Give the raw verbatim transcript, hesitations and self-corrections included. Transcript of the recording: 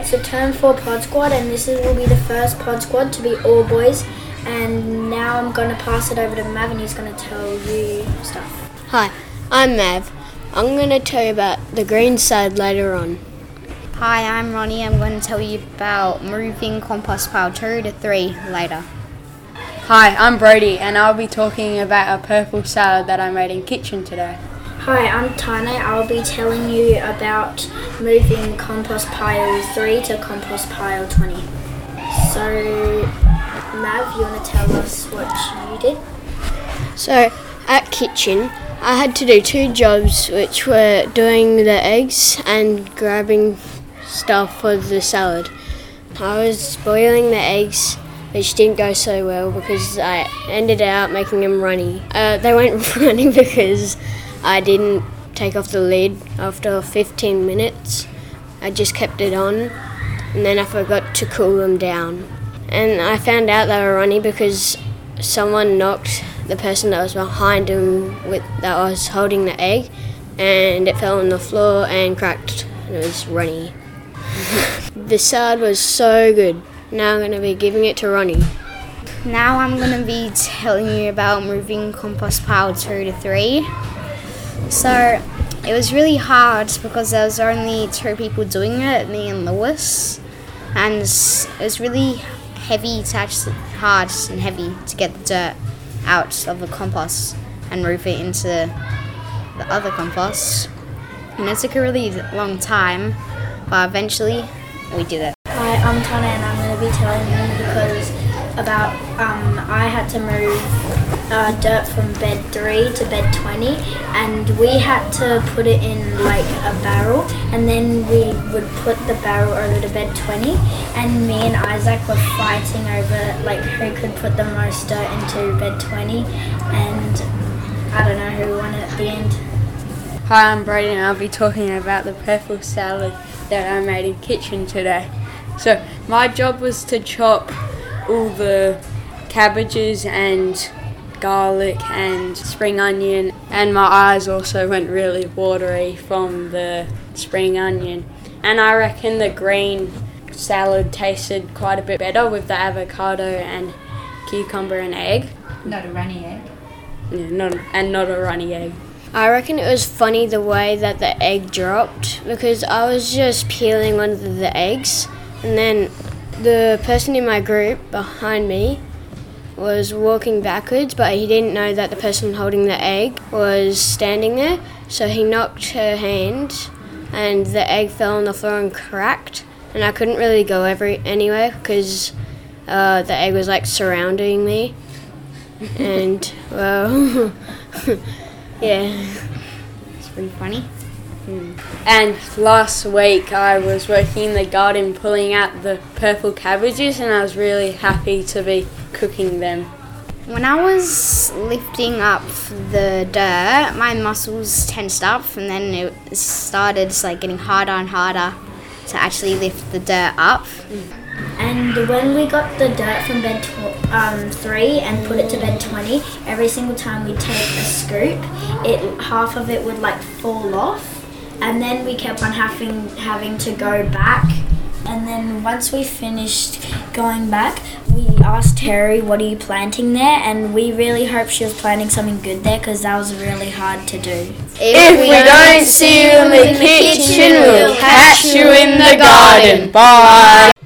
it's a term for Pod Squad, and this is, will be the first Pod Squad to be all boys. And now I'm going to pass it over to Mav, and he's going to tell you stuff. Hi, I'm Mav. I'm going to tell you about the green side later on. Hi, I'm Ronnie. I'm going to tell you about moving compost pile two to three later. Hi, I'm Brody, and I'll be talking about a purple salad that I made in kitchen today. Hi, I'm Tane. I'll be telling you about moving compost pile three to compost pile twenty. So, Mav, you want to tell us what you did? So, at kitchen, I had to do two jobs, which were doing the eggs and grabbing stuff for the salad. I was boiling the eggs, which didn't go so well because I ended up making them runny. Uh, they went runny because I didn't take off the lid after fifteen minutes. I just kept it on, and then I forgot to cool them down. And I found out they were runny because someone knocked the person that was behind him with that was holding the egg, and it fell on the floor and cracked, and it was runny. The salad was so good. Now I'm going to be giving it to Ronnie. Now I'm going to be telling you about moving compost pile two to three. So it was really hard because there was only two people doing it, me and Lewis, and it was really heavy to actually, hard and heavy to get the dirt out of the compost and move it into the other compost. And it took a really long time, but eventually we did it. Hi, I'm Tana, and I'm going to be telling you because about um, I had to move uh, dirt from bed three to bed twenty, and we had to put it in like a barrel, and then we would put the barrel over to bed twenty, and me and Isaac were fighting over like who could put the most dirt into bed twenty, and I don't know who won it at the end. Hi, I'm Brady, and I'll be talking about the purple salad that I made in kitchen today. So my job was to chop all the cabbages and garlic and spring onion, and my eyes also went really watery from the spring onion. And I reckon the green salad tasted quite a bit better with the avocado and cucumber and egg. Not a runny egg. Yeah, not and not a runny egg. I reckon it was funny the way that the egg dropped because I was just peeling one of the eggs, and then the person in my group behind me was walking backwards, but he didn't know that the person holding the egg was standing there, so he knocked her hand and the egg fell on the floor and cracked, and I couldn't really go every anywhere because uh, the egg was like surrounding me. And well yeah, It's pretty funny. Mm. And last week I was working in the garden pulling out the purple cabbages, and I was really happy to be cooking them. When I was lifting up the dirt, my muscles tensed up, and then it started just like getting harder and harder to actually lift the dirt up. And when we got the dirt from bed tw- um, three and put it to bed twenty, every single time we take a scoop, it half of it would like fall off, and then we kept on having having to go back. And then once we finished going back, we asked Terry, "What are you planting there?" And we really hope she was planting something good there because that was really hard to do. If, if we don't see you in the kitchen, we'll catch you in the garden. Bye.